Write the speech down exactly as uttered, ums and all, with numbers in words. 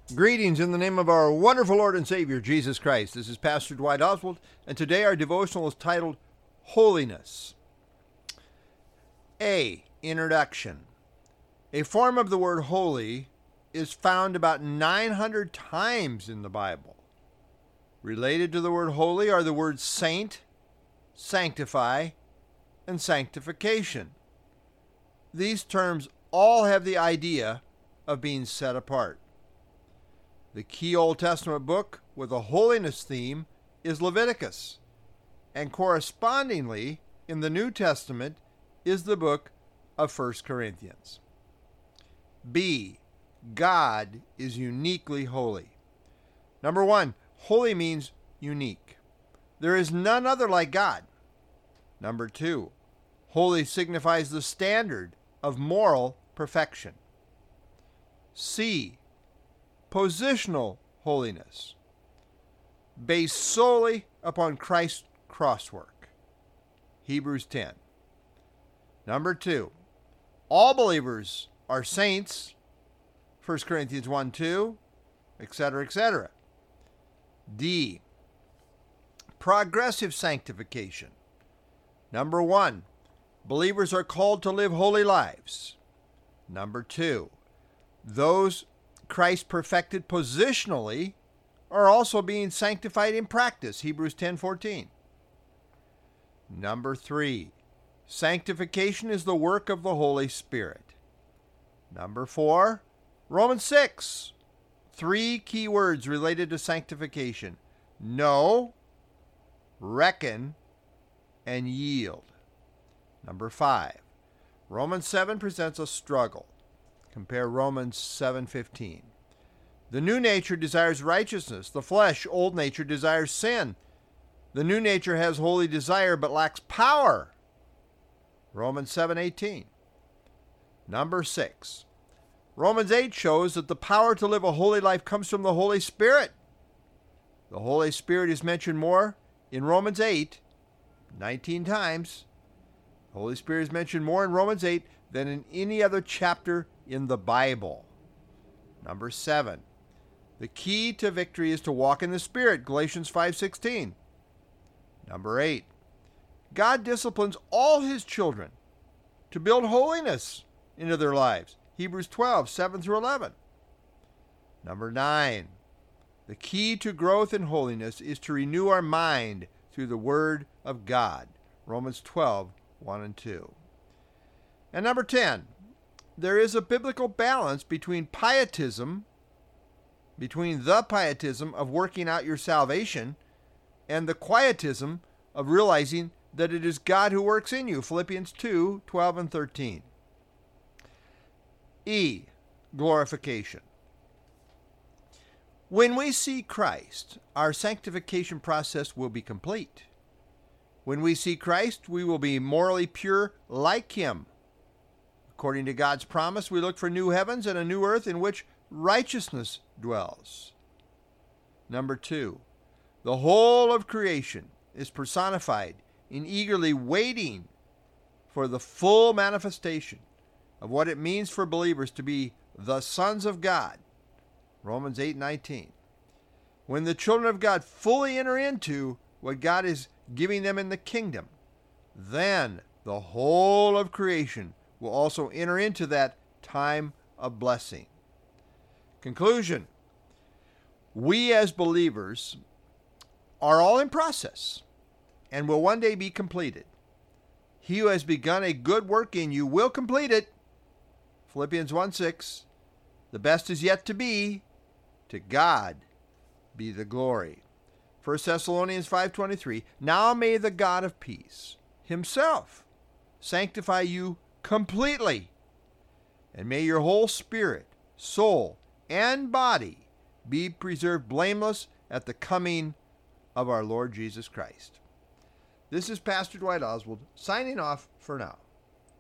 Greetings in the name of our wonderful Lord and Savior, Jesus Christ. This is Pastor Dwight Oswald, and today our devotional is titled Holiness. A. Introduction. A form of the word holy is found about nine hundred times in the Bible. Related to the word holy are the words saint, sanctify, and sanctification. These terms all have the idea of being set apart. The key Old Testament book with a holiness theme is Leviticus, and correspondingly in the New Testament is the book of First Corinthians. B. God is uniquely holy. Number one, holy means unique. There is none other like God. Number two, holy signifies the standard of moral perfection. C. Positional holiness, based solely upon Christ's crosswork. Hebrews ten. Number two, all believers are saints. First Corinthians one two, et cetera, et cetera. D. Progressive sanctification. Number one, believers are called to live holy lives. Number two, those Christ perfected positionally are also being sanctified in practice. Hebrews ten fourteen. Number three, sanctification is the work of the Holy Spirit. Number four, Romans six. Three key words related to sanctification: know, reckon, and yield. Number five, Romans seven presents a struggle. Compare Romans seven fifteen. The new nature desires righteousness. The flesh, old nature, desires sin. The new nature has holy desire but lacks power. Romans seven eighteen. Number six. Romans eight shows that the power to live a holy life comes from the Holy Spirit. The Holy Spirit is mentioned more in Romans eight, nineteen times. The Holy Spirit is mentioned more in Romans eight than in any other chapter in the Bible. Number seven. The key to victory is to walk in the Spirit. Galatians five sixteen. Number eight. God disciplines all his children to build holiness into their lives. Hebrews twelve seven through eleven. Number nine. The key to growth in holiness is to renew our mind through the Word of God. Romans twelve one and two. And number ten. There is a biblical balance between pietism, between the pietism of working out your salvation, and the quietism of realizing that it is God who works in you. Philippians two twelve and thirteen. E. Glorification. When we see Christ, our sanctification process will be complete. When we see Christ, we will be morally pure like him. According to God's promise, we look for new heavens and a new earth in which righteousness dwells. Number two, the whole of creation is personified in eagerly waiting for the full manifestation of what it means for believers to be the sons of God. Romans eight nineteen. When the children of God fully enter into what God is giving them in the kingdom, then the whole of creation will also enter into that time of blessing. Conclusion. We as believers are all in process and will one day be completed. He who has begun a good work in you will complete it. Philippians one six. The best is yet to be. To God be the glory. First Thessalonians five twenty-three. Now may the God of peace himself sanctify you completely, and may your whole spirit, soul, and body be preserved blameless at the coming of our Lord Jesus Christ. This is Pastor Dwight Oswald signing off for now.